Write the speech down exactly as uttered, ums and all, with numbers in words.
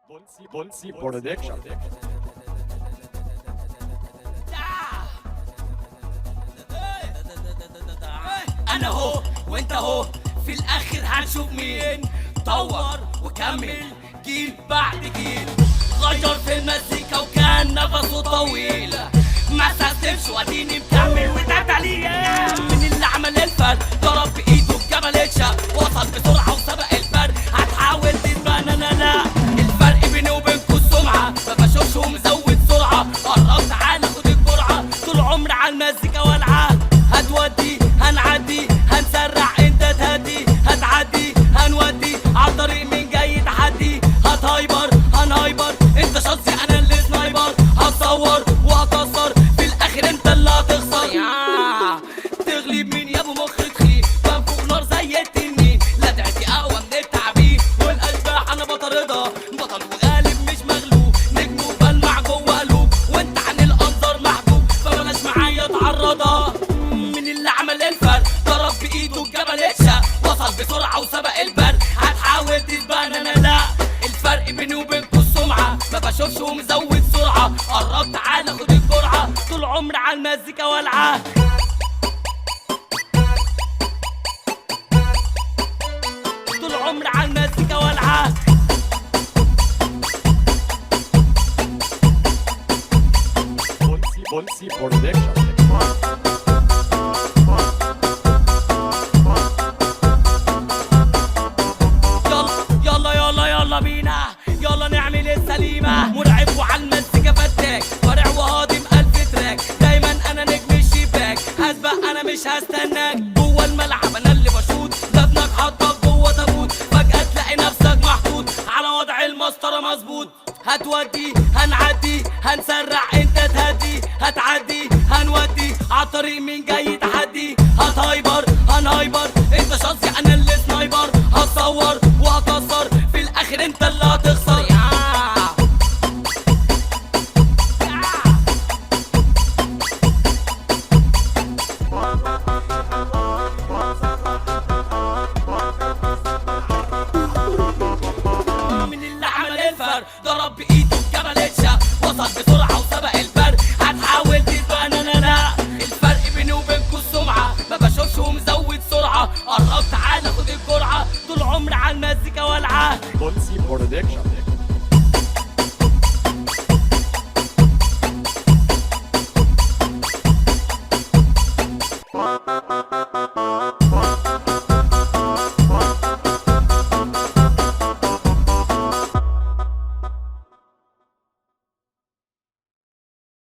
Bonsi Bonsi Production. انا هو وانت هو في الاخر هنشوف مين طور وكمل جيل بعد جيل، غير في المزيكا وكان نفسه طويل، ما استسلمش واديني مكمل وده دليل من اللي عمل الفرق، ضرب بايده الجبل اتشق، وصل بسرعه وسبق الفرق، هتحاول تتبان انا لا، الفرق بيني وبينكوا السمعه، ما بشوفش ومزود سرعه، قرب تعالى خد الجرعه، طول عمري على المزيكا والعه، هتودي هنعدي هنسرع انت تهدي، هتعدي هنودي عالطريق من جاي تحدي، هتهايبر هنهايبر انت شخصي انا اللي سنايبر، هتصور وهكسر في الاخر انت اللي هتخسر، تغلب مين يا ابو مخ تخيل، بنفوق نار زي التنين، لدعتي اقوى من التعبير والاشباح انا بطاردها، بطل وغالب مش مغلوب، نجم وبلمع جوه قلوب، وانت عن الانظار محبوب، فبلاش معايا تعرضها، من اللي عمل الفرق ضرب بايده الجبل اتشق، وصل بسرعه وسبق البرق، هتحاول تتبان انا لا، الفرق بيني وبينكوا السمعه، ما بشوفش ومزود سرعه، قرب تعالى خد الجرعه، طول عمري على المزيكا والعه، طول عمري على المزيكا والعه. Bonsi Bonsi Production. يلا يلا يلا بينا يلا نعمل السليمة، مرعب وعلى المزيكا فتاك، ورع وهاضم ألف تراك، دايما أنا نجم الشباك، هسبق أنا مش هستناك، جوه الملعب أنا اللي بشوط، لابنك حطك جوه تابوت، فجأة تلاقي نفسك محطوط على وضع المسطرة مظبوط، هتودي هنعدي هنسرع انت تهدي، هتعدي هنودي عالطريق من جاي تحدي، هتهايبر هنهايبر انت شخصي انا اللي سنايبر، هتصور وهكسر في الاخر انت اللي هتخسر، من اللي عمل الفرق ضرب بايده الجبل اتشق، وصل بسرعه وسبق البرق، هتحاول تتبان انا لا، الفرق بيني وبينكوا السمعه، ما بشوفش ومزود سرعه، قرب تعالى خد الجرعه، طول عمري على المزيكا والعه. Bonsi Production.